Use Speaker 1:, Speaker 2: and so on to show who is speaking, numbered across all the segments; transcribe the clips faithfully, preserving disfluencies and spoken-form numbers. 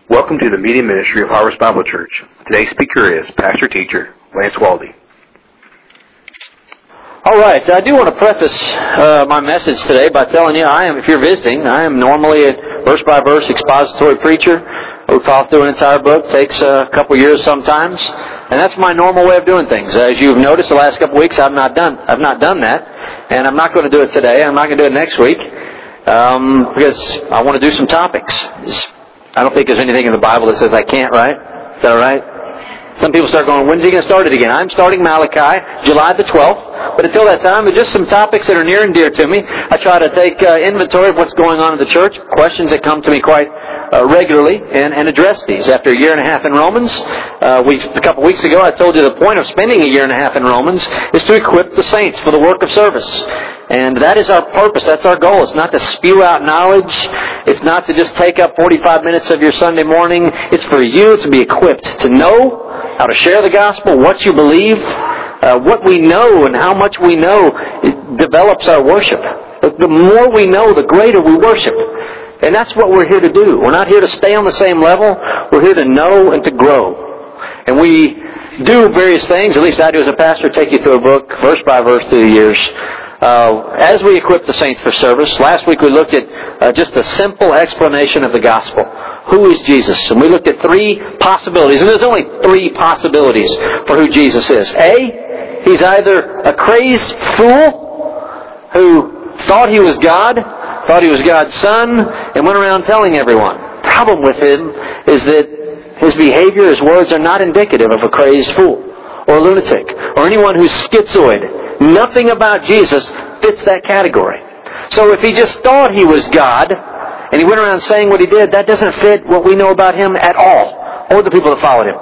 Speaker 1: Welcome to the media ministry of Harvest Bible Church. Today's speaker is pastor-teacher Lance Waldy.
Speaker 2: All right, I do want to preface uh, my message today by telling you, I am, if you're visiting, I am normally a verse-by-verse expository preacher. We'll talk through an entire book. Takes a couple years sometimes, and that's my normal way of doing things. As you've noticed, the last couple weeks I've not done, I've not done that, and I'm not going to do it today. I'm not going to do it next week um, because I want to do some topics. I don't think there's anything in the Bible that says I can't, right? Is that all right? Some people start going, when's he going to start it again? I'm starting Malachi, July the twelfth. But until that time, there's just some topics that are near and dear to me. I try to take uh, inventory of what's going on in the church, questions that come to me quite uh, regularly, and, and address these. After a year and a half in Romans, uh, we, a couple weeks ago I told you the point of spending a year and a half in Romans is to equip the saints for the work of service. And that is our purpose. That's our goal. It's not to spew out knowledge. It's not to just take up forty-five minutes of your Sunday morning. It's for you to be equipped to know how to share the gospel, what you believe, uh, what we know and how much we know it develops our worship. The, the more we know, the greater we worship. And that's what we're here to do. We're not here to stay on the same level. We're here to know and to grow. And we do various things, at least I do as a pastor, take you through a book, verse by verse through the years. Uh, as we equip the saints for service, last week we looked at uh, just a simple explanation of the gospel. Who is Jesus? And we looked at three possibilities, and there's only three possibilities for who Jesus is. A, he's either a crazed fool who thought he was God, thought he was God's son, and went around telling everyone. The problem with him is that his behavior, his words are not indicative of a crazed fool or a lunatic or anyone who's schizoid. Nothing about Jesus fits that category. So if he just thought he was God, and he went around saying what he did, that doesn't fit what we know about him at all, or the people that followed him.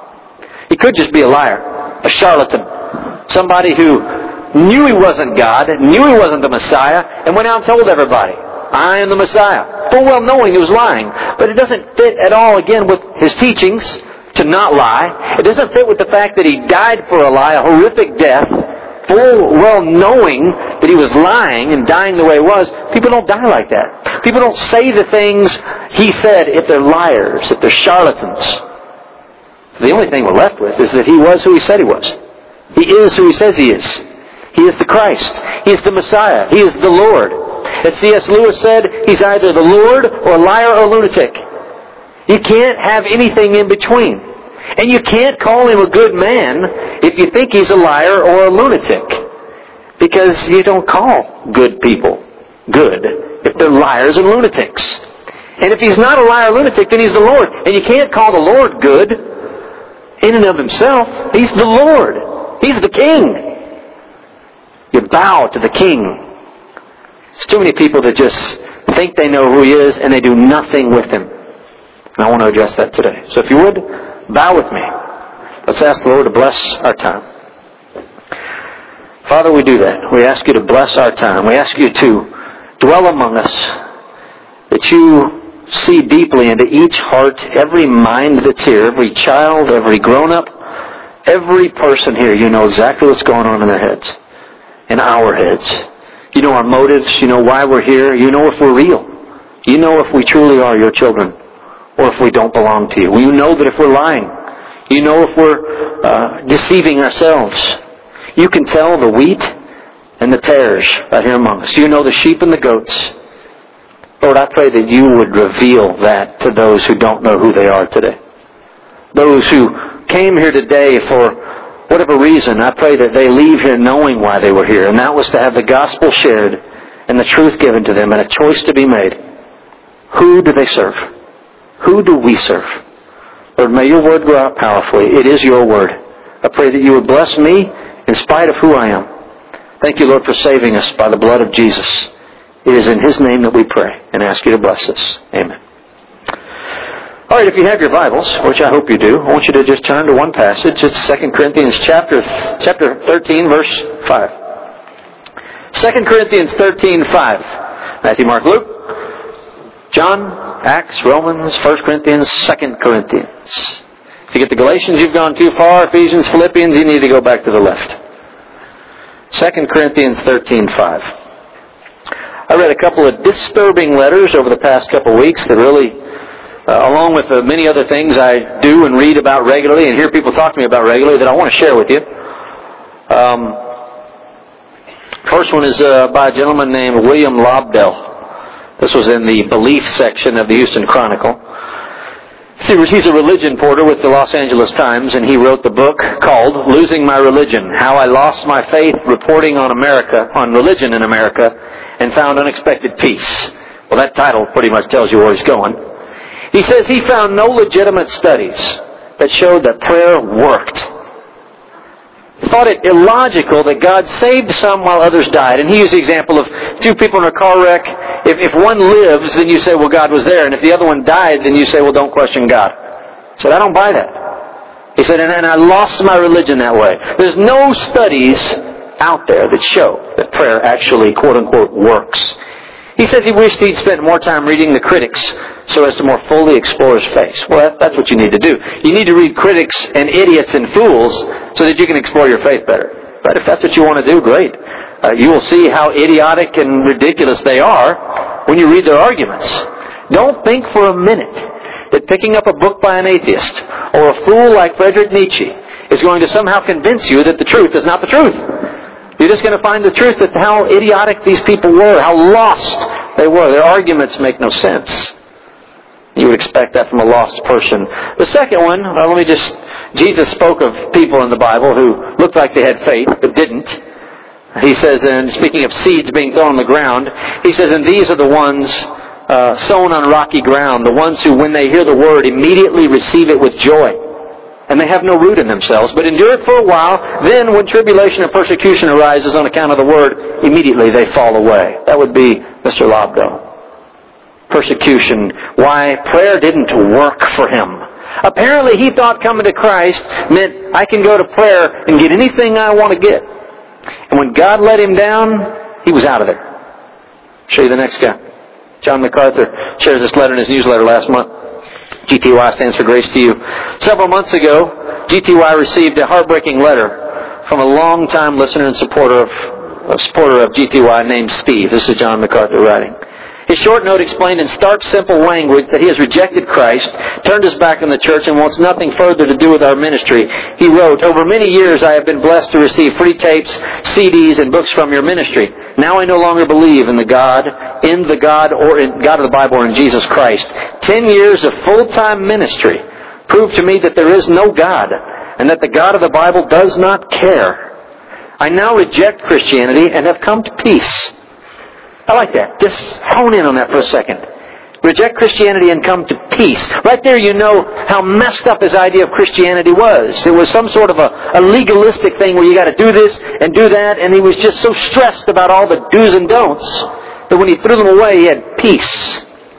Speaker 2: He could just be a liar, a charlatan, somebody who knew he wasn't God, knew he wasn't the Messiah, and went out and told everybody, I am the Messiah, full well knowing he was lying. But it doesn't fit at all, again, with his teachings to not lie. It doesn't fit with the fact that he died for a lie, a horrific death, full well knowing that he was lying and dying the way he was. People don't die like that. People don't say the things he said if they're liars, if they're charlatans. The only thing we're left with is that he was who he said he was. He is who he says he is. He is the Christ. He is the Messiah. He is the Lord. As C S Lewis said, he's either the Lord or a liar or a lunatic. You can't have anything in between. And you can't call him a good man if you think he's a liar or a lunatic. Because you don't call good people good if they're liars and lunatics. And if he's not a liar or lunatic, then he's the Lord. And you can't call the Lord good in and of himself. He's the Lord. He's the King. You bow to the King. There's too many people that just think they know who he is and they do nothing with him. And I want to address that today. So if you would, bow with me. Let's ask the Lord to bless our time. Father, we do that. We ask you to bless our time. We ask you to dwell among us, that you see deeply into each heart, every mind that's here, every child, every grown-up, every person here. You know exactly what's going on in their heads, in our heads. You know our motives. You know why we're here. You know if we're real. You know if we truly are your children, or if we don't belong to you. You know that if we're lying. You know if we're uh, deceiving ourselves. You can tell the wheat and the tares right here among us. You know the sheep and the goats. Lord, I pray that you would reveal that to those who don't know who they are today. Those who came here today for whatever reason, I pray that they leave here knowing why they were here. And that was to have the gospel shared and the truth given to them and a choice to be made. Who do they serve? Who do we serve? Lord, may your word go out powerfully. It is your word. I pray that you would bless me in spite of who I am. Thank you, Lord, for saving us by the blood of Jesus. It is in his name that we pray and ask you to bless us. Amen. All right, if you have your Bibles, which I hope you do, I want you to just turn to one passage. It's Second Corinthians chapter chapter thirteen, verse five. Second Corinthians thirteen, five. Matthew, Mark, Luke, John, Acts, Romans, First Corinthians, Second Corinthians. If you get to Galatians, you've gone too far. Ephesians, Philippians, you need to go back to the left. Second Corinthians thirteen, five. I read a couple of disturbing letters over the past couple of weeks that really, uh, along along with uh, many other things I do and read about regularly and hear people talk to me about regularly that I want to share with you. Um, first one is uh, by a gentleman named William Lobdell. This was in the belief section of the Houston Chronicle. See, he's a religion porter with the Los Angeles Times, and he wrote the book called Losing My Religion, How I Lost My Faith Reporting on America, on Religion in America, and Found Unexpected Peace. Well, that title pretty much tells you where he's going. He says he found no legitimate studies that showed that prayer worked. He thought it illogical that God saved some while others died. And he used the example of two people in a car wreck. If, if one lives, then you say, well, God was there. And if the other one died, then you say, well, don't question God. He said, I don't buy that. He said, and, and I lost my religion that way. There's no studies out there that show that prayer actually, quote-unquote, works. He said he wished he'd spent more time reading the critics so as to more fully explore his faith. Well, that, that's what you need to do. You need to read critics and idiots and fools so that you can explore your faith better. But if that's what you want to do, great. Uh, you will see how idiotic and ridiculous they are when you read their arguments. Don't think for a minute that picking up a book by an atheist or a fool like Friedrich Nietzsche is going to somehow convince you that the truth is not the truth. You're just going to find the truth that how idiotic these people were, how lost they were. Their arguments make no sense. You would expect that from a lost person. The second one, well, let me just... Jesus spoke of people in the Bible who looked like they had faith, but didn't. He says, and speaking of seeds being thrown on the ground, he says, and these are the ones uh, sown on rocky ground, the ones who, when they hear the word, immediately receive it with joy. And they have no root in themselves, but endure it for a while. Then, when tribulation or persecution arises on account of the word, immediately they fall away. That would be Mister Lobdell. Persecution. Why? Prayer didn't work for him. Apparently, he thought coming to Christ meant I can go to prayer and get anything I want to get. And when God let him down, he was out of there. I'll show you the next guy. John MacArthur shares this letter in his newsletter last month. G T Y stands for Grace to You. Several months ago, G T Y received a heartbreaking letter from a long-time listener and supporter of, a supporter of G T Y named Steve. This is John MacArthur writing. His short note explained in stark, simple language that he has rejected Christ, turned his back on the church, and wants nothing further to do with our ministry. He wrote, over many years I have been blessed to receive free tapes, C Ds, and books from your ministry. Now I no longer believe in the God, in the God, or in God of the Bible, or in Jesus Christ. Ten years of full-time ministry prove to me that there is no God, and that the God of the Bible does not care. I now reject Christianity and have come to peace. I like that. Just hone in on that for a second. Reject Christianity and come to peace. Right there you know how messed up his idea of Christianity was. It was some sort of a, a legalistic thing where you got to do this and do that, and he was just so stressed about all the do's and don'ts that when he threw them away, he had peace.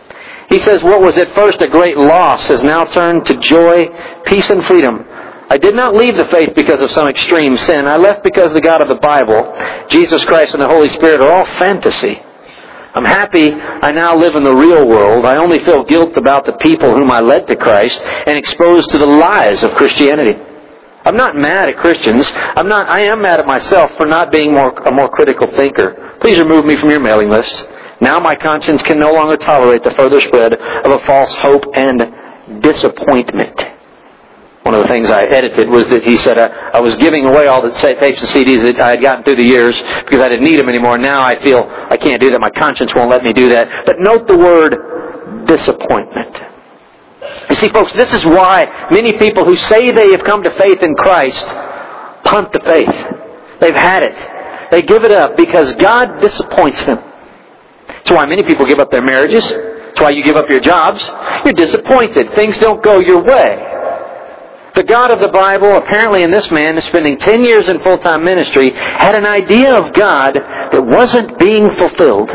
Speaker 2: He says, what was at first a great loss has now turned to joy, peace, and freedom. I did not leave the faith because of some extreme sin. I left because the God of the Bible, Jesus Christ, and the Holy Spirit are all fantasy. I'm happy I now live in the real world. I only feel guilt about the people whom I led to Christ and exposed to the lies of Christianity. I'm not mad at Christians. I'm not. I am mad at myself for not being more, a more critical thinker. Please remove me from your mailing list. Now my conscience can no longer tolerate the further spread of a false hope and disappointment. One of the things I edited was that he said I, I was giving away all the tapes and C Ds that I had gotten through the years because I didn't need them anymore. Now I feel I can't do that. My conscience won't let me do that. But note the word disappointment. You see, folks, this is why many people who say they have come to faith in Christ punt the faith. They've had it. They give it up because God disappoints them. That's why many people give up their marriages. That's why you give up your jobs. You're disappointed. Things don't go your way. The God of the Bible, apparently in this man, spending ten years in full-time ministry, had an idea of God that wasn't being fulfilled.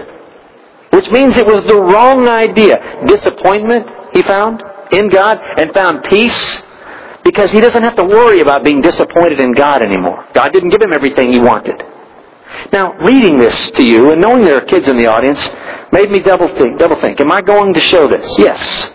Speaker 2: Which means it was the wrong idea. Disappointment, he found, in God, and found peace, because he doesn't have to worry about being disappointed in God anymore. God didn't give him everything he wanted. Now, reading this to you, and knowing there are kids in the audience, made me double think, double think. Am I going to show this? Yes.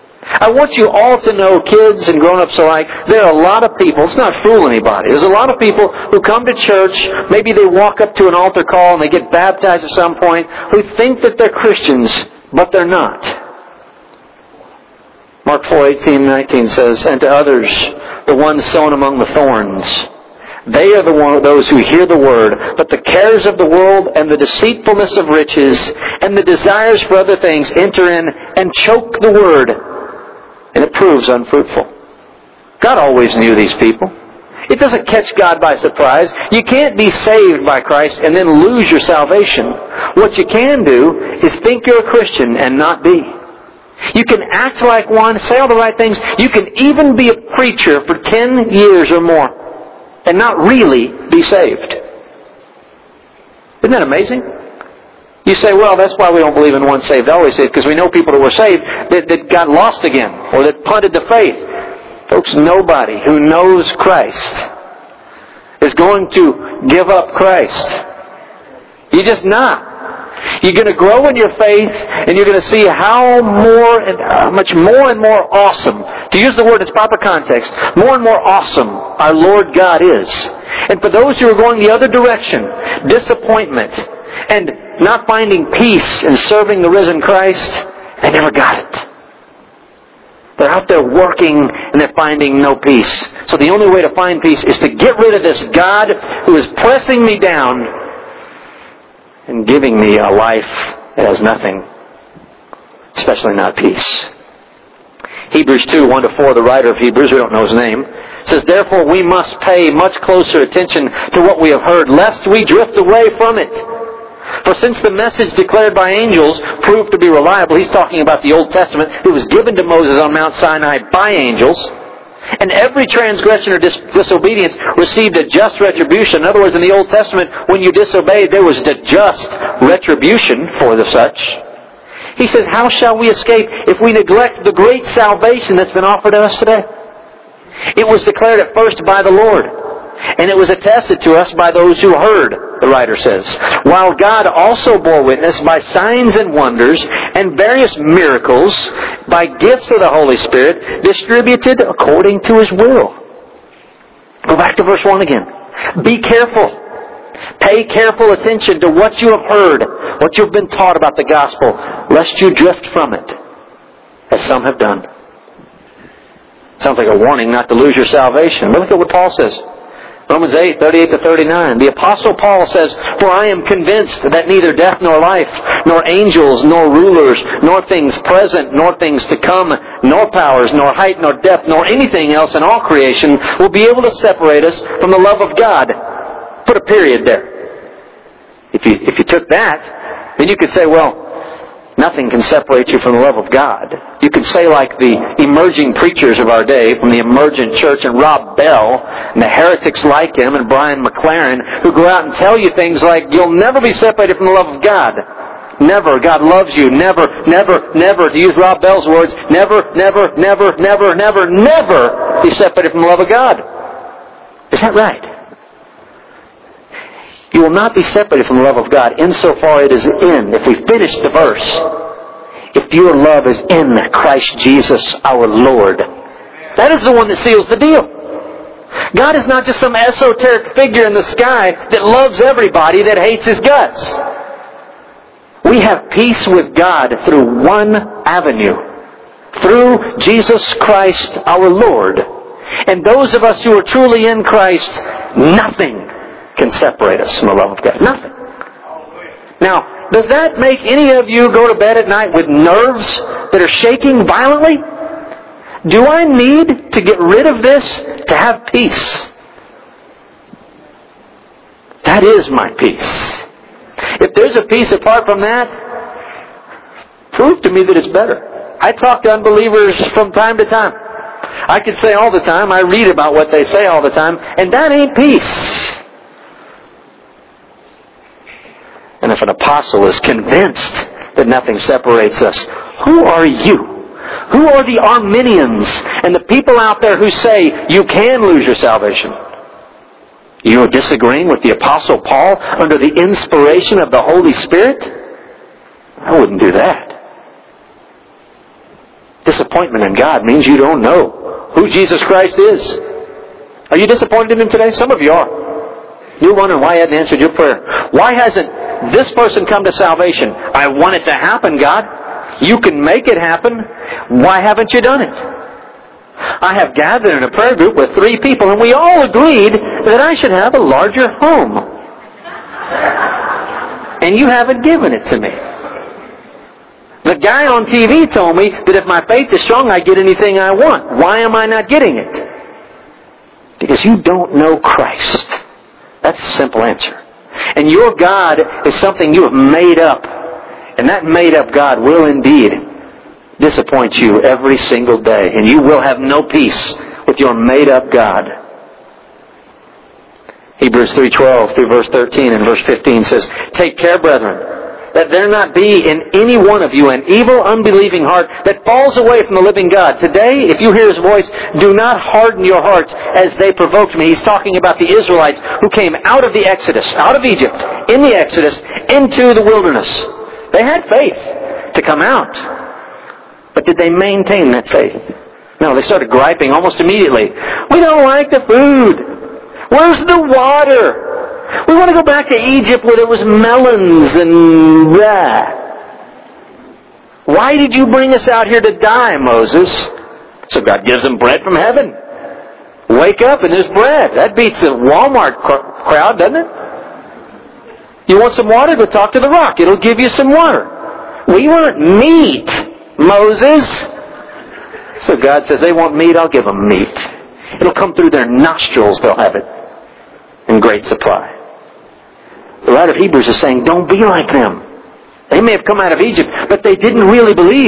Speaker 2: I want you all to know, kids and grown-ups alike, there are a lot of people, let's not fool anybody, there's a lot of people who come to church, maybe they walk up to an altar call and they get baptized at some point, who think that they're Christians, but they're not. Mark four, eighteen, nineteen says, "And to others, the ones sown among the thorns, they are the one, those who hear the word, but the cares of the world and the deceitfulness of riches and the desires for other things enter in and choke the word, and it proves unfruitful." God always knew these people. It doesn't catch God by surprise. You can't be saved by Christ and then lose your salvation. What you can do is think you're a Christian and not be. You can act like one, say all the right things. You can even be a preacher for ten years or more and not really be saved. Isn't that amazing? You say, well, that's why we don't believe in once saved, always saved, because we know people that were saved that, that got lost again or that punted the faith. Folks, nobody who knows Christ is going to give up Christ. You're just not. You're going to grow in your faith, and you're going to see how more and how much more and more awesome, to use the word in its proper context, more and more awesome our Lord God is. And for those who are going the other direction, disappointment, and not finding peace in serving the risen Christ, they never got it. They're out there working, and they're finding no peace. So the only way to find peace is to get rid of this God who is pressing me down and giving me a life that has nothing, especially not peace. Hebrews two, one to four, the writer of Hebrews, we don't know his name, says, "Therefore we must pay much closer attention to what we have heard, lest we drift away from it. For since the message declared by angels proved to be reliable," he's talking about the Old Testament, it was given to Moses on Mount Sinai by angels, "and every transgression or dis- disobedience received a just retribution." In other words, in the Old Testament, when you disobeyed, there was a just retribution for the such. He says, how shall we escape if we neglect the great salvation that's been offered to us today? It was declared at first by the Lord, and it was attested to us by those who heard, the writer says, while God also bore witness by signs and wonders and various miracles, by gifts of the Holy Spirit, distributed according to His will. Go back to verse one again. Be careful. Pay careful attention to what you have heard, what you've been taught about the gospel, lest you drift from it, as some have done. Sounds like a warning not to lose your salvation. But look at what Paul says. Romans eight, thirty-eight to thirty-nine. The Apostle Paul says, "For I am convinced that neither death nor life, nor angels, nor rulers, nor things present, nor things to come, nor powers, nor height, nor depth, nor anything else in all creation will be able to separate us from the love of God." Put a period there. If you, if you took that, then you could say, well, nothing can separate you from the love of God. You could say like the emerging preachers of our day from the Emergent Church and Rob Bell and the heretics like him and Brian McLaren who go out and tell you things like, you'll never be separated from the love of God. Never. God loves you. Never, never, never. To use Rob Bell's words, never, never, never, never, never, never be separated from the love of God. Is that right? You will not be separated from the love of God insofar it is in, if we finish the verse, if your love is in Christ Jesus our Lord. That is the one that seals the deal. God is not just some esoteric figure in the sky that loves everybody that hates His guts. We have peace with God through one avenue. Through Jesus Christ our Lord. And those of us who are truly in Christ, nothing can separate us from the love of God. Nothing. Now, does that make any of you go to bed at night with nerves that are shaking violently? Do I need to get rid of this to have peace? That is my peace. If there's a peace apart from that, prove to me that it's better. I talk to unbelievers from time to time. I could say all the time, I read about what they say all the time, and that ain't peace. And if an apostle is convinced that nothing separates us, who are you? Who are the Arminians and the people out there who say you can lose your salvation? You're disagreeing with the Apostle Paul under the inspiration of the Holy Spirit? I wouldn't do that. Disappointment in God means you don't know who Jesus Christ is. Are you disappointed in Him today? Some of you are. You're wondering why He hadn't answered your prayer. Why hasn't this person come to salvation? I want it to happen, God. You can make it happen. Why haven't you done it? I have gathered in a prayer group with three people, and we all agreed that I should have a larger home. And you haven't given it to me. The guy on T V told me that if my faith is strong, I get anything I want. Why am I not getting it? Because you don't know Christ. That's the simple answer. And your God is something you have made up. And that made up God will indeed disappoint you every single day. And you will have no peace with your made up God. Hebrews three twelve through verse thirteen and verse fifteen says, "Take care, brethren, that there not be in any one of you an evil, unbelieving heart that falls away from the living God. Today, if you hear His voice, do not harden your hearts as they provoked me." He's talking about the Israelites who came out of the Exodus, out of Egypt, in the Exodus, into the wilderness. They had faith to come out. But did they maintain that faith? No, they started griping almost immediately. "We don't like the food. Where's the water? We want to go back to Egypt where there was melons and blah. Why did you bring us out here to die, Moses?" So God gives them bread from heaven. Wake up and there's bread. That beats the Walmart crowd, doesn't it? You want some water? Go talk to the rock. It'll give you some water. We want meat, Moses. So God says, they want meat, I'll give them meat. It'll come through their nostrils, they'll have it in great supply. The writer of Hebrews is saying, don't be like them. They may have come out of Egypt, but they didn't really believe.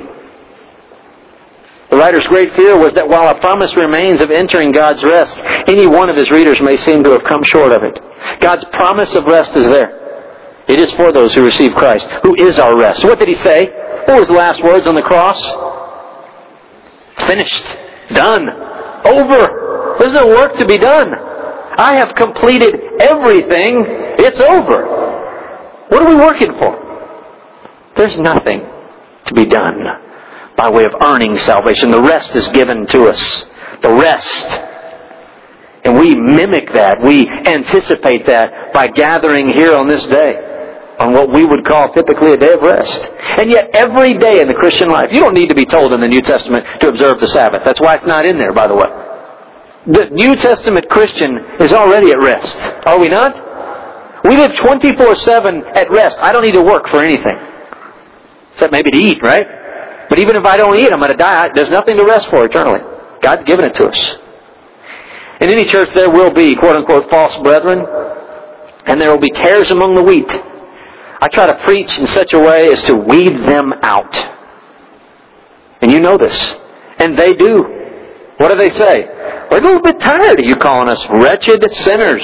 Speaker 2: The writer's great fear was that while a promise remains of entering God's rest, any one of his readers may seem to have come short of it. God's promise of rest is there. It is for those who receive Christ, who is our rest. So what did He say? What were His last words on the cross? It's finished. Done. Over. There's no work to be done. I have completed everything. It's over. What are we working for? There's nothing to be done by way of earning salvation. The rest is given to us. The rest. And we mimic that. We anticipate that by gathering here on this day, on what we would call typically a day of rest. And yet every day in the Christian life, you don't need to be told in the New Testament to observe the Sabbath. That's why it's not in there, by the way. The New Testament Christian is already at rest. Are we not? We live twenty-four seven at rest. I don't need to work for anything. Except maybe to eat, right? But even if I don't eat, I'm going to die. There's nothing to rest for eternally. God's given it to us. In any church there will be, quote-unquote, false brethren. And there will be tares among the wheat. I try to preach in such a way as to weed them out. And you know this. And they do. What do they say? We're a little bit tired of you calling us wretched sinners.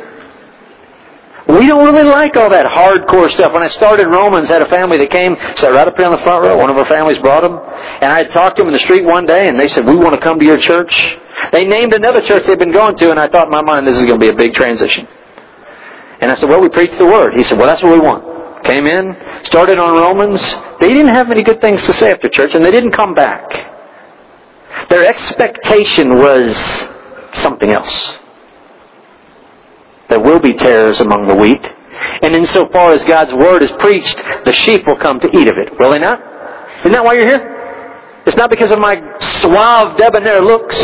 Speaker 2: We don't really like all that hardcore stuff. When I started Romans, I had a family that came, sat right up here on the front row. One of our families brought them. And I had talked to them in the street one day, and they said, we want to come to your church. They named another church they'd been going to, and I thought in my mind, this is going to be a big transition. And I said, well, we preach the Word. He said, well, that's what we want. Came in, started on Romans. They didn't have many good things to say after church, and they didn't come back. Their expectation was something else. There will be tares among the wheat. And insofar as God's Word is preached, the sheep will come to eat of it. Will they not? Isn't that why you're here? It's not because of my suave, debonair looks.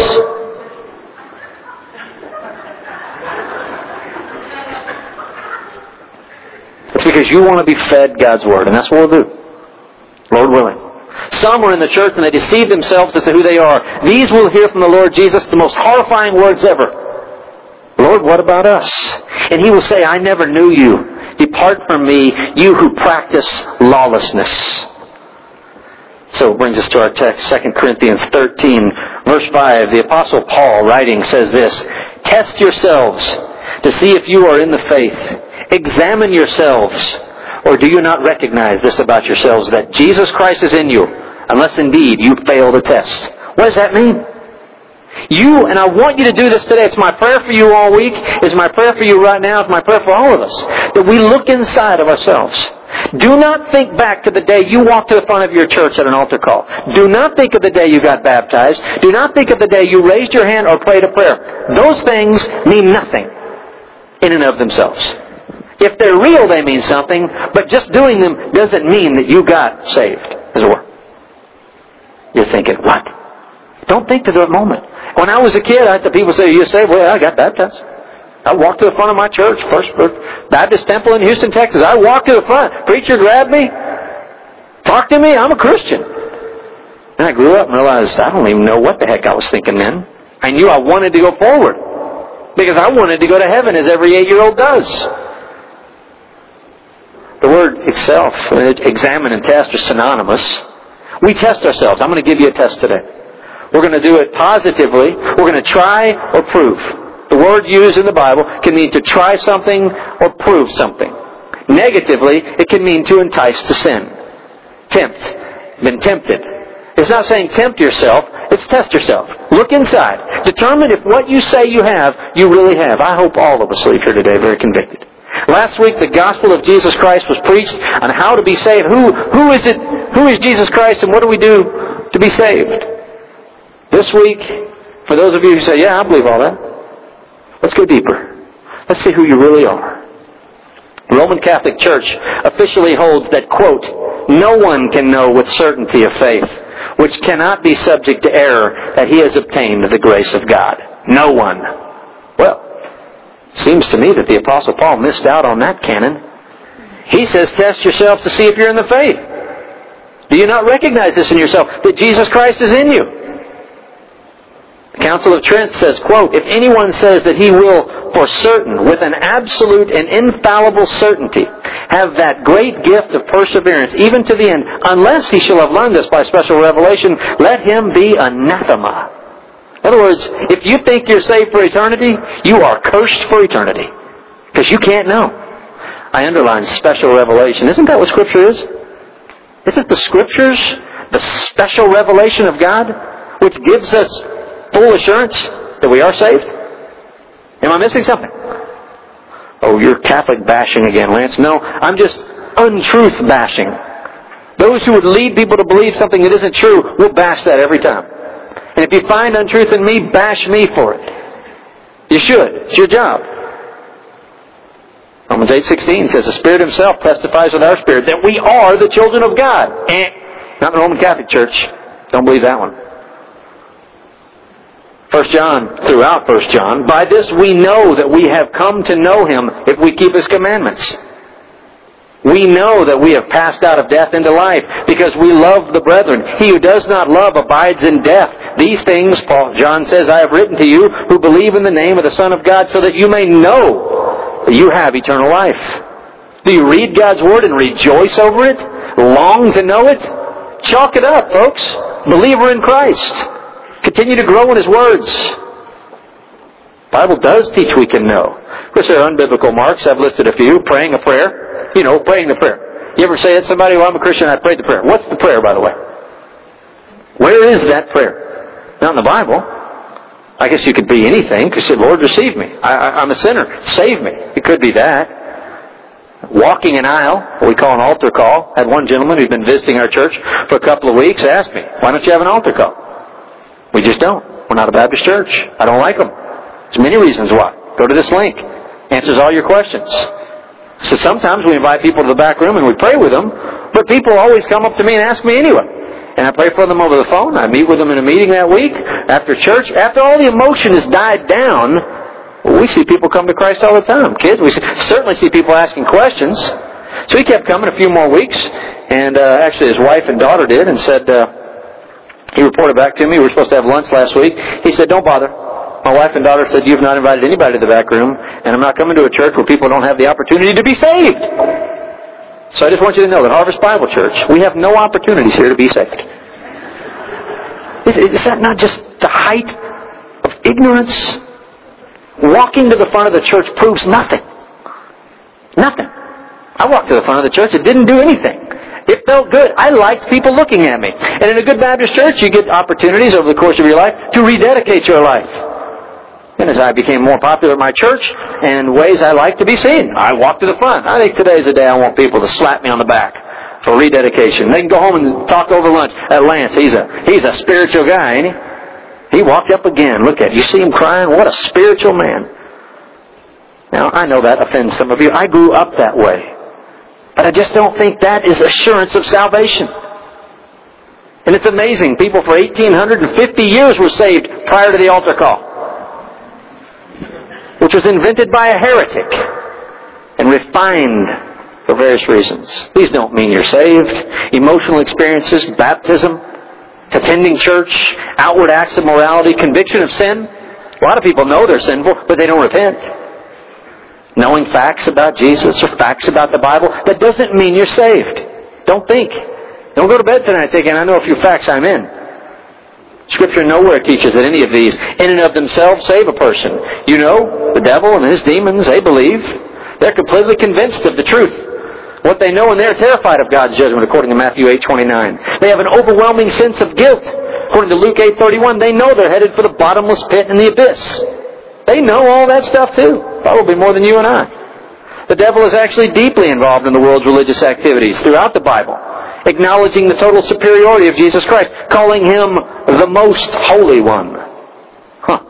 Speaker 2: It's because you want to be fed God's Word. And that's what we'll do. Lord willing. Some were in the church and they deceived themselves as to who they are. These will hear from the Lord Jesus the most horrifying words ever. Lord, what about us? And He will say, I never knew you. Depart from me, you who practice lawlessness. So it brings us to our text, Second Corinthians thirteen, verse five. The Apostle Paul, writing, says this, test yourselves to see if you are in the faith. Examine yourselves. Or do you not recognize this about yourselves, that Jesus Christ is in you, unless indeed you fail the test? What does that mean? You, and I want you to do this today. It's my prayer for you all week. It's my prayer for you right now. It's my prayer for all of us. That we look inside of ourselves. Do not think back to the day you walked to the front of your church at an altar call. Do not think of the day you got baptized. Do not think of the day you raised your hand or prayed a prayer. Those things mean nothing in and of themselves. If they're real, they mean something, but just doing them doesn't mean that you got saved, as it were. You're thinking, what? Don't think to that moment. When I was a kid, I had the people say, you say, well, I got baptized. I walked to the front of my church, First Baptist Temple in Houston, Texas. I walked to the front. Preacher grabbed me. Talked to me. I'm a Christian. And I grew up and realized I don't even know what the heck I was thinking then. I knew I wanted to go forward. Because I wanted to go to heaven as every eight-year-old does. The word itself, examine and test, are synonymous. We test ourselves. I'm going to give you a test today. We're going to do it positively. We're going to try or prove. The word used in the Bible can mean to try something or prove something. Negatively, it can mean to entice to sin. Tempt. Been tempted. It's not saying tempt yourself. It's test yourself. Look inside. Determine if what you say you have, you really have. I hope all of us leave here today very convicted. Last week, the gospel of Jesus Christ was preached on how to be saved. Who, who is it? Who is Jesus Christ, and what do we do to be saved? This week, for those of you who say, yeah, I believe all that, let's go deeper. Let's see who you really are. The Roman Catholic Church officially holds that, quote, no one can know with certainty of faith, which cannot be subject to error, that he has obtained the grace of God. No one. Well, seems to me that the Apostle Paul missed out on that canon. He says, test yourselves to see if you're in the faith. Do you not recognize this in yourself, that Jesus Christ is in you? The Council of Trent says, quote, if anyone says that he will, for certain, with an absolute and infallible certainty, have that great gift of perseverance, even to the end, unless he shall have learned this by special revelation, let him be anathema. In other words, if you think you're saved for eternity, you are cursed for eternity. Because you can't know. I underline special revelation. Isn't that what Scripture is? Isn't the Scriptures the special revelation of God, which gives us full assurance that we are saved? Am I missing something? Oh, you're Catholic bashing again, Lance. No, I'm just untruth bashing. Those who would lead people to believe something that isn't true will bash that every time. And if you find untruth in me, bash me for it. You should. It's your job. Romans eight sixteen says, the Spirit Himself testifies with our spirit that we are the children of God. Eh, not the Roman Catholic Church. Don't believe that one. First John, throughout First John, by this we know that we have come to know Him if we keep His commandments. We know that we have passed out of death into life because we love the brethren. He who does not love abides in death. These things, Paul, John says, I have written to you who believe in the name of the Son of God so that you may know that you have eternal life. Do you read God's Word and rejoice over it? Long to know it? Chalk it up, folks. Believer in Christ. Continue to grow in His words. The Bible does teach we can know. Of course, there are unbiblical marks. I've listed a few. Praying a prayer. You know, praying the prayer. You ever say to somebody, well, I'm a Christian, I prayed the prayer. What's the prayer, by the way? Where is that prayer? Not in the Bible. I guess you could be anything. You say, Lord, receive me. I, I, I'm a sinner. Save me. It could be that. Walking an aisle, what we call an altar call. I had one gentleman who'd been visiting our church for a couple of weeks asked me, why don't you have an altar call? We just don't. We're not a Baptist church. I don't like them. There's many reasons why. Go to this link. Answers all your questions. So sometimes we invite people to the back room and we pray with them, but people always come up to me and ask me anyway. And I pray for them over the phone. I meet with them in a meeting that week. After church, after all the emotion has died down, well, we see people come to Christ all the time. Kids, we certainly see people asking questions. So he kept coming a few more weeks, and uh, actually his wife and daughter did, and said, uh, he reported back to me, we were supposed to have lunch last week. He said, don't bother. My wife and daughter said, you've not invited anybody to the back room, and I'm not coming to a church where people don't have the opportunity to be saved. So I just want you to know that Harvest Bible Church, we have no opportunities here to be saved. Is, is that not just the height of ignorance? Walking to the front of the church proves nothing. Nothing. I walked to the front of the church, it didn't do anything. It felt good. I liked people looking at me. And in a good Baptist church, you get opportunities over the course of your life to rededicate your life. And as I became more popular at my church, and ways I like to be seen, I walked to the front. I think today's the day I want people to slap me on the back for rededication. They can go home and talk over lunch. At Lance, he's a he's a spiritual guy, ain't he? He walked up again. Look at it. You see him crying? What a spiritual man. Now, I know that offends some of you. I grew up that way. But I just don't think that is assurance of salvation. And it's amazing. People for eighteen fifty years were saved prior to the altar call, which was invented by a heretic and refined for various reasons. These don't mean you're saved. Emotional experiences, baptism, attending church, outward acts of morality, conviction of sin. A lot of people know they're sinful, but they don't repent. Knowing facts about Jesus or facts about the Bible, that doesn't mean you're saved. Don't think. Don't go to bed tonight thinking, I know a few facts, I'm in. Scripture nowhere teaches that any of these, in and of themselves, save a person. You know, the devil and his demons, they believe. They're completely convinced of the truth. What they know, and they're terrified of God's judgment, according to Matthew eight twenty-nine. They have an overwhelming sense of guilt. According to Luke eight thirty-one, they know they're headed for the bottomless pit and the abyss. They know all that stuff too, probably more than you and I. The devil is actually deeply involved in the world's religious activities throughout the Bible, acknowledging the total superiority of Jesus Christ, calling Him the most holy one. Huh.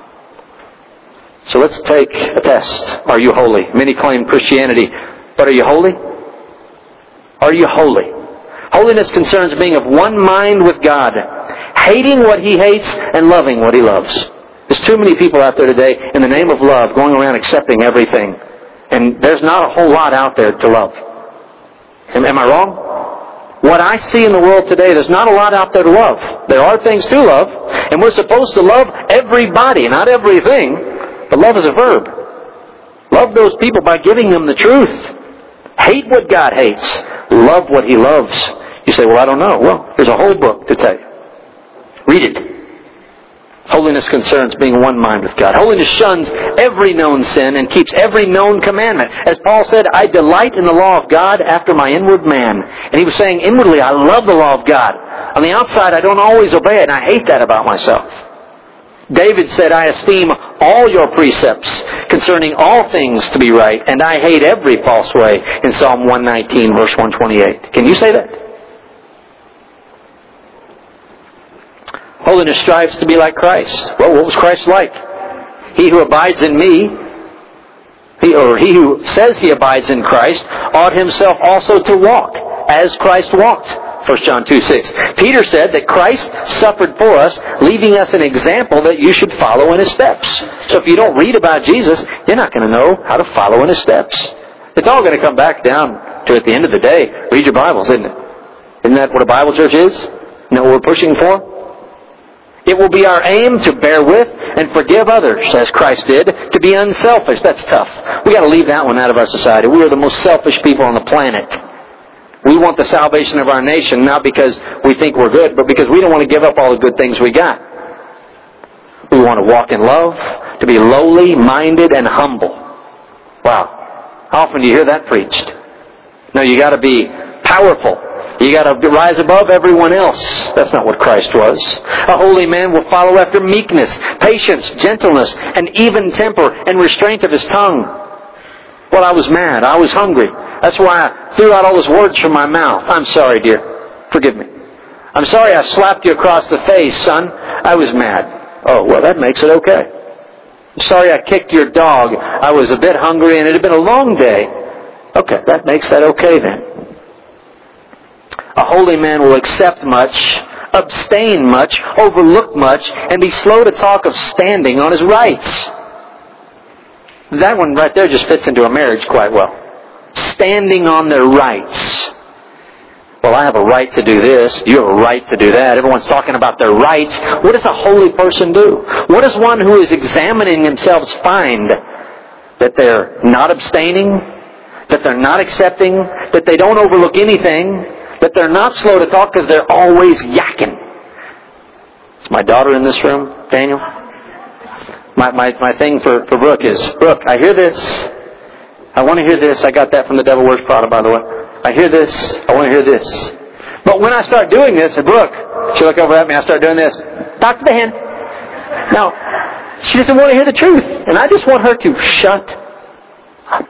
Speaker 2: So let's take a test. Are you holy? Many claim Christianity, but are you holy? Are you holy? Holiness concerns being of one mind with God, hating what He hates and loving what He loves. There's too many people out there today, in the name of love, going around accepting everything. And there's not a whole lot out there to love. Am, am I wrong? What I see in the world today, there's not a lot out there to love. There are things to love, and we're supposed to love everybody, not everything, but love is a verb. Love those people by giving them the truth. Hate what God hates. Love what He loves. You say, well, I don't know. Well, there's a whole book to tell you. Read it. Holiness concerns being one mind with God. Holiness shuns every known sin and keeps every known commandment. As Paul said, I delight in the law of God after my inward man. And he was saying, inwardly, I love the law of God. On the outside, I don't always obey it, and I hate that about myself. David said, I esteem all your precepts concerning all things to be right, and I hate every false way, in Psalm one nineteen, verse one twenty-eight. Can you say that? Holiness strives to be like Christ. Well, what was Christ like? He who abides in me, he, or he who says he abides in Christ, ought himself also to walk as Christ walked. First John two six. Peter said that Christ suffered for us, leaving us an example that you should follow in His steps. So if you don't read about Jesus, you're not going to know how to follow in His steps. It's all going to come back down to, at the end of the day, read your Bibles, isn't it? Isn't that what a Bible church is? Isn't that what we're pushing for? It will be our aim to bear with and forgive others, as Christ did, to be unselfish. That's tough. We've got to leave that one out of our society. We are the most selfish people on the planet. We want the salvation of our nation, not because we think we're good, but because we don't want to give up all the good things we got. We want to walk in love, to be lowly, minded, and humble. Wow. How often do you hear that preached? No, you got to be powerful. You got to rise above everyone else. That's not what Christ was. A holy man will follow after meekness, patience, gentleness, and even temper, and restraint of his tongue. Well, I was mad. I was hungry. That's why I threw out all those words from my mouth. I'm sorry, dear. Forgive me. I'm sorry I slapped you across the face, son. I was mad. Oh, well, that makes it okay. I'm sorry I kicked your dog. I was a bit hungry and it had been a long day. Okay, that makes that okay then. A holy man will accept much, abstain much, overlook much, and be slow to talk of standing on his rights. That one right there just fits into a marriage quite well. Standing on their rights. Well, I have a right to do this. You have a right to do that. Everyone's talking about their rights. What does a holy person do? What does one who is examining themselves find? That they're not abstaining, that they're not accepting, that they don't overlook anything, that they're not slow to talk because they're always yakking. Is my daughter in this room, Daniel? My, my, my thing for, for Brooke is, Brooke, I hear this. I want to hear this. I got that from the Devil Wears Prada, by the way. I hear this. I want to hear this. But when I start doing this, and Brooke, she look over at me, I start doing this. Talk to the hen. Now, she doesn't want to hear the truth. And I just want her to shut up.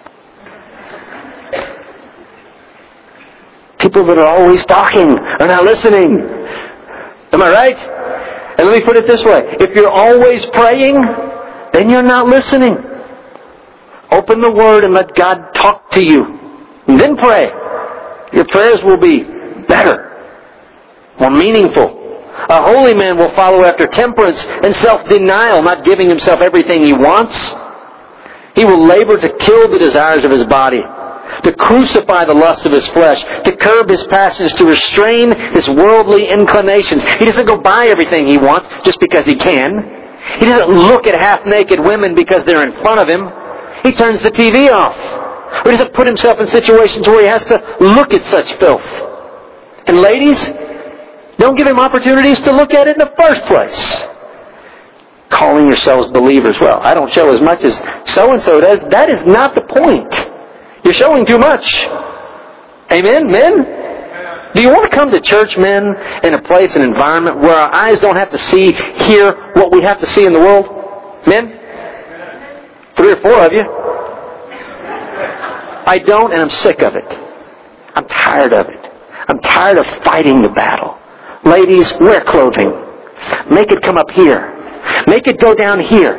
Speaker 2: People that are always talking are not listening. Am I right? And let me put it this way. If you're always praying, then you're not listening. Open the Word and let God talk to you. And then pray. Your prayers will be better. more meaningful. A holy man will follow after temperance and self-denial, not giving himself everything he wants. He will labor to kill the desires of his body, to crucify the lusts of his flesh, to curb his passions, to restrain his worldly inclinations. He doesn't go buy everything he wants just because he can. He doesn't look at half-naked women because they're in front of him. He turns the T V off. Or he doesn't put himself in situations where he has to look at such filth. And ladies, don't give him opportunities to look at it in the first place. Calling yourselves believers. Well, I don't show as much as so-and-so does. That is not the point. You're showing too much. Amen, men? Do you want to come to church, men, in a place, an environment where our eyes don't have to see, hear what we have to see in the world? Men? Three or four of you. I don't, and I'm sick of it. I'm tired of it. I'm tired of fighting the battle. Ladies, wear clothing. Make it come up here. Make it go down here.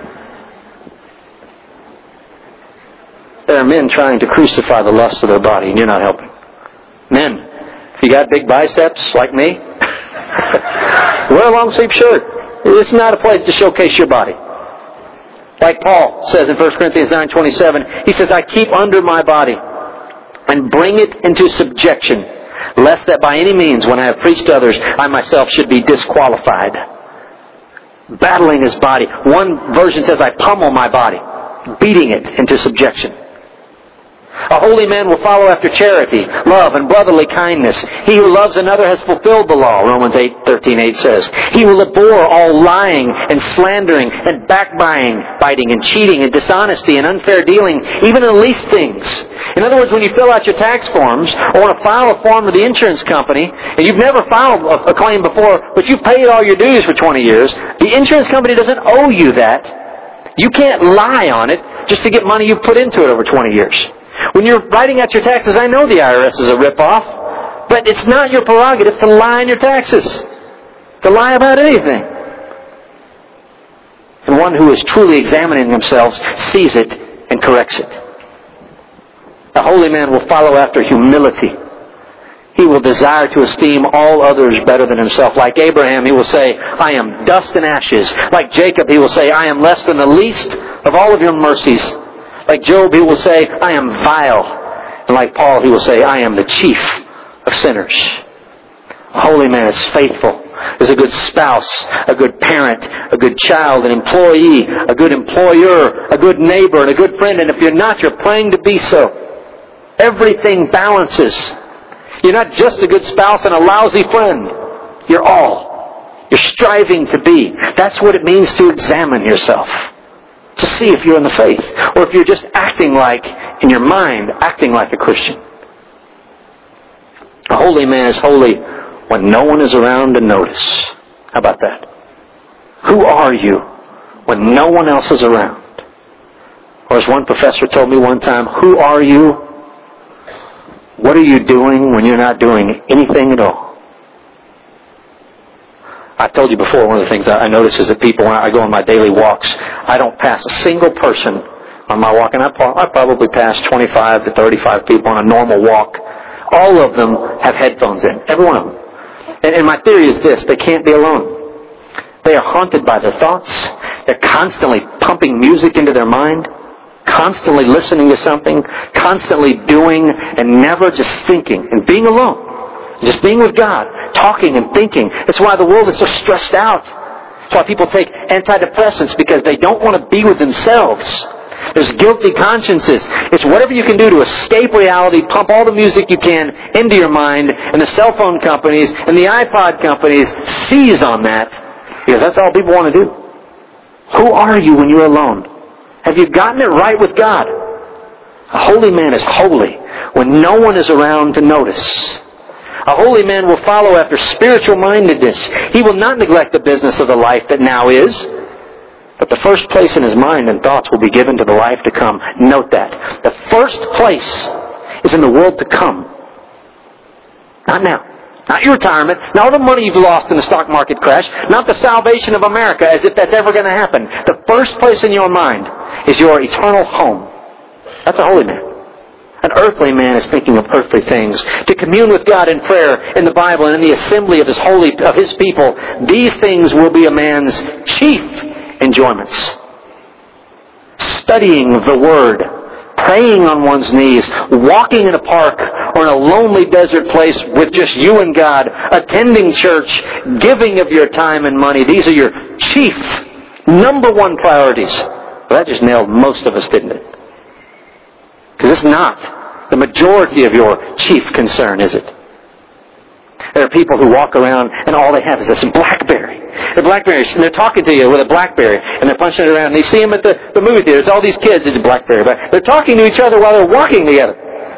Speaker 2: There are men trying to crucify the lusts of their body, and you're not helping. Men, if you got big biceps like me, wear a long sleeve shirt. It's not a place to showcase your body. Like Paul says in First Corinthians nine twenty-seven, he says, I keep under my body and bring it into subjection, lest that by any means, when I have preached to others, I myself should be disqualified. Battling his body. One version says, I pummel my body, beating it into subjection. A holy man will follow after charity, love, and brotherly kindness. He who loves another has fulfilled the law, Romans eight thirteen eight says. He will abhor all lying and slandering and backbiting, biting and cheating and dishonesty and unfair dealing, even in the least things. In other words, when you fill out your tax forms or want to file a form with the insurance company, and you've never filed a claim before, but you've paid all your dues for twenty years, the insurance company doesn't owe you that. You can't lie on it just to get money you put into it over twenty years. When you're writing out your taxes, I know the I R S is a rip-off, but it's not your prerogative to lie on your taxes, to lie about anything. And one who is truly examining themselves sees it and corrects it. A holy man will follow after humility. He will desire to esteem all others better than himself. Like Abraham, he will say, I am dust and ashes. Like Jacob, he will say, I am less than the least of all of your mercies. Like Job, he will say, I am vile. And like Paul, he will say, I am the chief of sinners. A holy man is faithful, is a good spouse, a good parent, a good child, an employee, a good employer, a good neighbor, and a good friend. And if you're not, you're praying to be so. Everything balances. You're not just a good spouse and a lousy friend. You're all. You're striving to be. That's what it means to examine yourself. To see if you're in the faith. Or if you're just acting like, in your mind, acting like a Christian. A holy man is holy when no one is around to notice. How about that? Who are you when no one else is around? Or as one professor told me one time, who are you? What are you doing when you're not doing anything at all? I told you before, one of the things I notice is that people, when I go on my daily walks, I don't pass a single person on my walk. And I probably pass twenty-five to thirty-five people on a normal walk. All of them have headphones in. Every one of them. And my theory is this. They can't be alone. They are haunted by their thoughts. They're constantly pumping music into their mind. Constantly listening to something. Constantly doing and never just thinking. And being alone. Just being with God, talking and thinking. That's why the world is so stressed out. That's why people take antidepressants, because they don't want to be with themselves. There's guilty consciences. It's whatever you can do to escape reality, pump all the music you can into your mind, and the cell phone companies and the iPod companies seize on that, because that's all people want to do. Who are you when you're alone? Have you gotten it right with God? A holy man is holy when no one is around to notice. A holy man will follow after spiritual mindedness. He will not neglect the business of the life that now is, but the first place in his mind and thoughts will be given to the life to come. Note that. The first place is in the world to come. Not now. Not your retirement. Not all the money you've lost in the stock market crash. Not the salvation of America, as if that's ever going to happen. The first place in your mind is your eternal home. That's a holy man. A An earthly man is thinking of earthly things. To commune with God in prayer, in the Bible, and in the assembly of His holy, of His people, these things will be a man's chief enjoyments. Studying the Word, praying on one's knees, walking in a park or in a lonely desert place with just you and God, attending church, giving of your time and money. These are your chief, number one priorities. Well, that just nailed most of us, didn't it? Because it's not the majority of your chief concern, is it? There are people who walk around and all they have is this BlackBerry. The BlackBerry, and they're talking to you with a BlackBerry, and they're punching it around. And you see them at the, the movie theaters. All these kids with a BlackBerry, but they're talking to each other while they're walking together.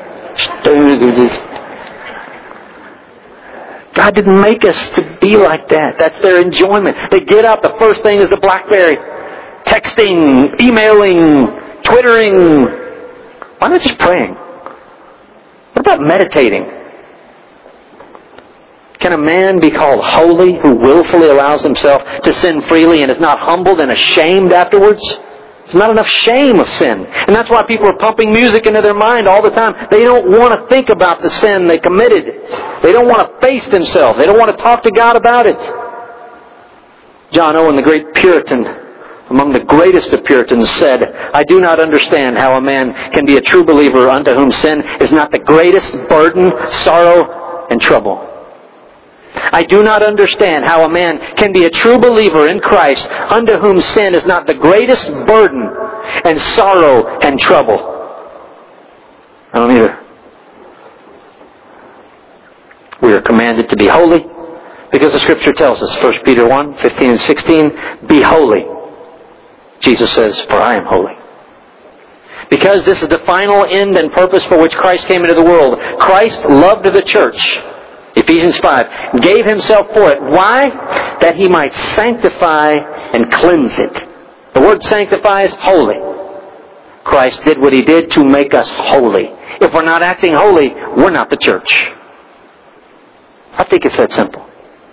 Speaker 2: God didn't make us to be like that. That's their enjoyment. They get up. The first thing is the BlackBerry, texting, emailing, twittering. Why not just praying? What about meditating? Can a man be called holy who willfully allows himself to sin freely and is not humbled and ashamed afterwards? There's not enough shame of sin. And that's why people are pumping music into their mind all the time. They don't want to think about the sin they committed. They don't want to face themselves. They don't want to talk to God about it. John Owen, the great Puritan, among the greatest of Puritans, said, "I do not understand how a man can be a true believer unto whom sin is not the greatest burden, sorrow, and trouble. I do not understand how a man can be a true believer in Christ unto whom sin is not the greatest burden and sorrow and trouble." I don't either. We are commanded to be holy because the Scripture tells us, First Peter one, fifteen and sixteen, "Be holy." Jesus says, "For I am holy." Because this is the final end and purpose for which Christ came into the world. Christ loved the church. Ephesians five, gave Himself for it. Why? That He might sanctify and cleanse it. The word sanctify is holy. Christ did what He did to make us holy. If we're not acting holy, we're not the church. I think it's that simple.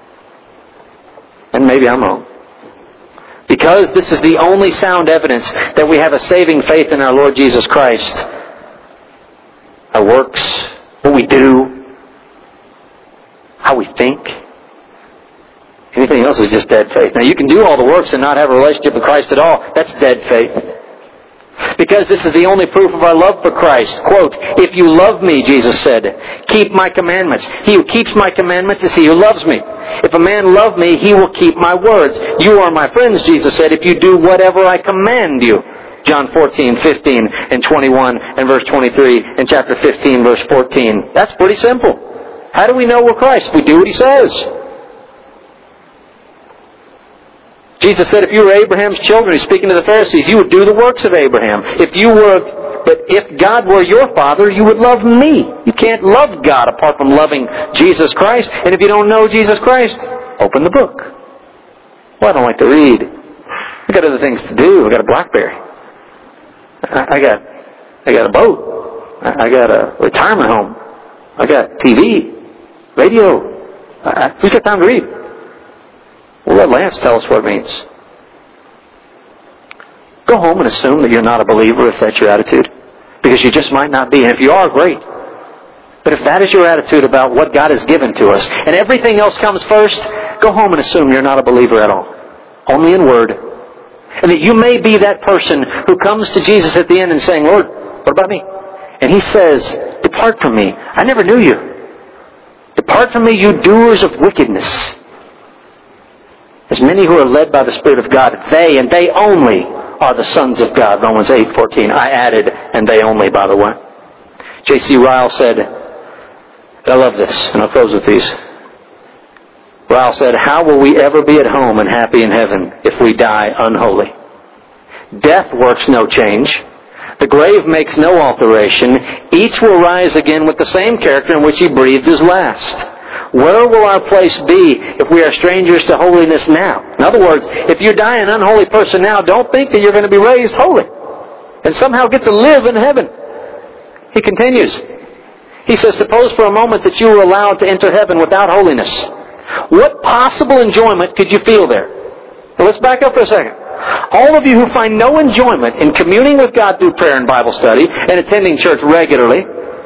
Speaker 2: And maybe I'm wrong. Because this is the only sound evidence that we have a saving faith in our Lord Jesus Christ. Our works, what we do, how we think. Anything else is just dead faith. Now you can do all the works and not have a relationship with Christ at all. That's dead faith. Because this is the only proof of our love for Christ. Quote, "If you love me," Jesus said, "keep my commandments. He who keeps my commandments is he who loves me. If a man love me, he will keep my words. You are my friends," Jesus said, "if you do whatever I command you." John fourteen, fifteen, and twenty-one, and verse twenty-three, and chapter fifteen, verse fourteen. That's pretty simple. How do we know we're Christ? We do what He says. Jesus said, if you were Abraham's children, He's speaking to the Pharisees, you would do the works of Abraham. If you were, but if God were your Father, you would love me. You can't love God apart from loving Jesus Christ. And if you don't know Jesus Christ, open the book. Well, I don't like to read. I got other things to do. I got a BlackBerry. I got, I got a boat. I got a retirement home. I got T V, radio. Who's got time to read? We'll let Lance tell us what it means. Go home and assume that you're not a believer if that's your attitude. Because you just might not be. And if you are, great. But if that is your attitude about what God has given to us, and everything else comes first, go home and assume you're not a believer at all. Only in word. And that you may be that person who comes to Jesus at the end and saying, "Lord, what about me?" And He says, "Depart from me. I never knew you. Depart from me, you doers of wickedness." As many who are led by the Spirit of God, they and they only are the sons of God. Romans eight fourteen. I added, "and they only," by the way. J C Ryle said, I love this, and I'll close with these. Ryle said, "How will we ever be at home and happy in heaven if we die unholy? Death works no change. The grave makes no alteration. Each will rise again with the same character in which he breathed his last. Where will our place be if we are strangers to holiness now?" In other words, if you die an unholy person now, don't think that you're going to be raised holy and somehow get to live in heaven. He continues. He says, suppose for a moment that you were allowed to enter heaven without holiness. What possible enjoyment could you feel there? Now let's back up for a second. All of you who find no enjoyment in communing with God through prayer and Bible study and attending church regularly,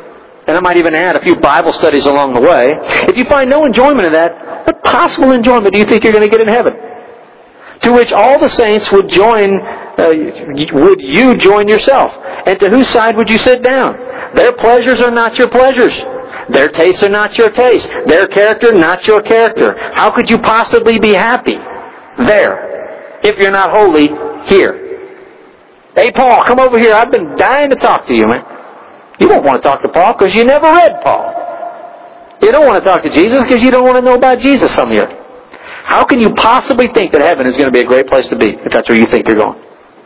Speaker 2: and I might even add a few Bible studies along the way, if you find no enjoyment in that, what possible enjoyment do you think you're going to get in heaven? To which all the saints would join, uh, would you join yourself? And to whose side would you sit down? Their pleasures are not your pleasures. Their tastes are not your tastes. Their character, not your character. How could you possibly be happy there if you're not holy here? Hey, Paul, come over here. I've been dying to talk to you, man. You don't want to talk to Paul because you never read Paul. You don't want to talk to Jesus because you don't want to know about Jesus some of you. How can you possibly think that heaven is going to be a great place to be if that's where you think you're going?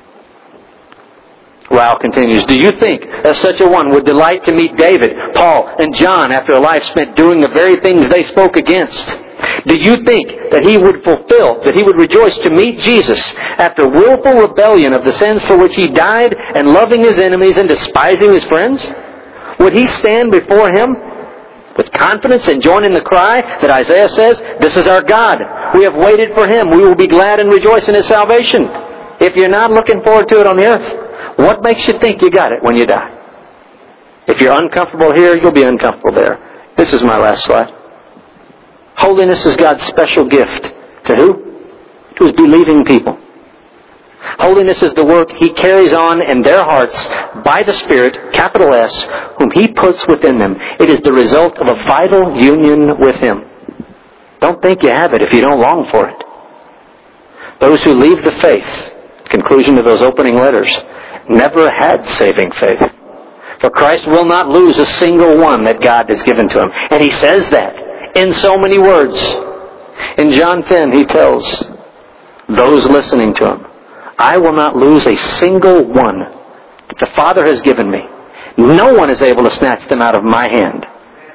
Speaker 2: Ryle continues, do you think that such a one would delight to meet David, Paul, and John after a life spent doing the very things they spoke against? Do you think that he would fulfill, that he would rejoice to meet Jesus after willful rebellion of the sins for which he died and loving his enemies and despising his friends? Would he stand before him with confidence and join in the cry that Isaiah says, this is our God. We have waited for him. We will be glad and rejoice in his salvation. If you're not looking forward to it on the earth, what makes you think you got it when you die? If you're uncomfortable here, you'll be uncomfortable there. This is my last slide. Holiness is God's special gift. To who? To his believing people. Holiness is the work he carries on in their hearts by the Spirit, capital S, whom he puts within them. It is the result of a vital union with him. Don't think you have it if you don't long for it. Those who leave the faith, conclusion of those opening letters, never had saving faith. For Christ will not lose a single one that God has given to him. And he says that in so many words. In John ten, he tells those listening to him, I will not lose a single one that the Father has given me. No one is able to snatch them out of my hand.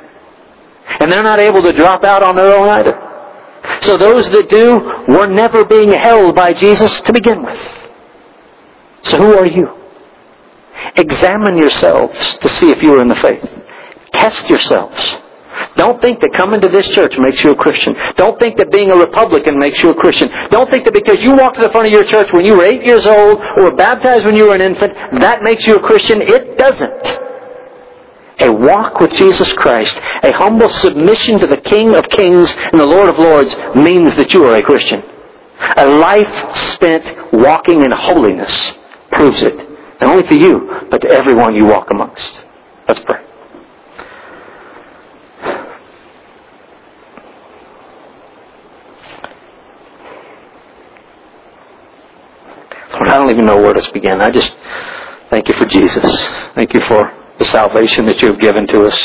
Speaker 2: And they're not able to drop out on their own either. So those that do were never being held by Jesus to begin with. So who are you? Examine yourselves to see if you are in the faith. Test yourselves. Don't think that coming to this church makes you a Christian. Don't think that being a Republican makes you a Christian. Don't think that because you walked to the front of your church when you were eight years old or were baptized when you were an infant, that makes you a Christian. It doesn't. A walk with Jesus Christ, a humble submission to the King of Kings and the Lord of Lords means that you are a Christian. A life spent walking in holiness proves it. Not only to you, but to everyone you walk amongst. Let's pray. Lord, I don't even know where to begin. I just thank you for Jesus. Thank you for the salvation that you have given to us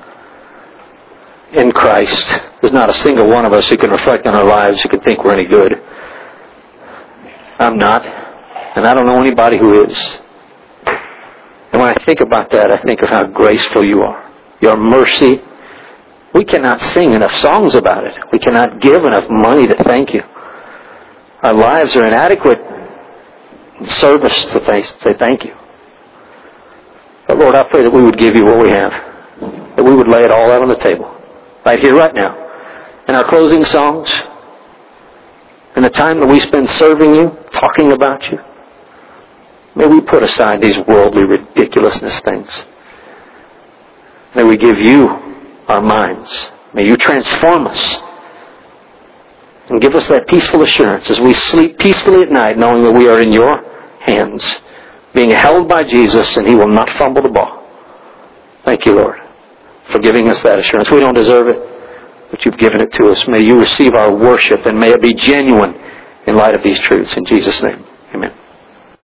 Speaker 2: in Christ. There's not a single one of us who can reflect on our lives who can think we're any good. I'm not. And I don't know anybody who is. And when I think about that, I think of how graceful you are. Your mercy. We cannot sing enough songs about it. We cannot give enough money to thank you. Our lives are inadequate in service to say thank you. But Lord, I pray that we would give you what we have. That we would lay it all out on the table. Right here, right now. In our closing songs. In the time that we spend serving you, talking about you. May we put aside these worldly ridiculousness things. May we give you our minds. May you transform us. And give us that peaceful assurance as we sleep peacefully at night, knowing that we are in your hands, being held by Jesus, and he will not fumble the ball. Thank you, Lord, for giving us that assurance. We don't deserve it, but you've given it to us. May you receive our worship, and may it be genuine in light of these truths. In Jesus' name, amen.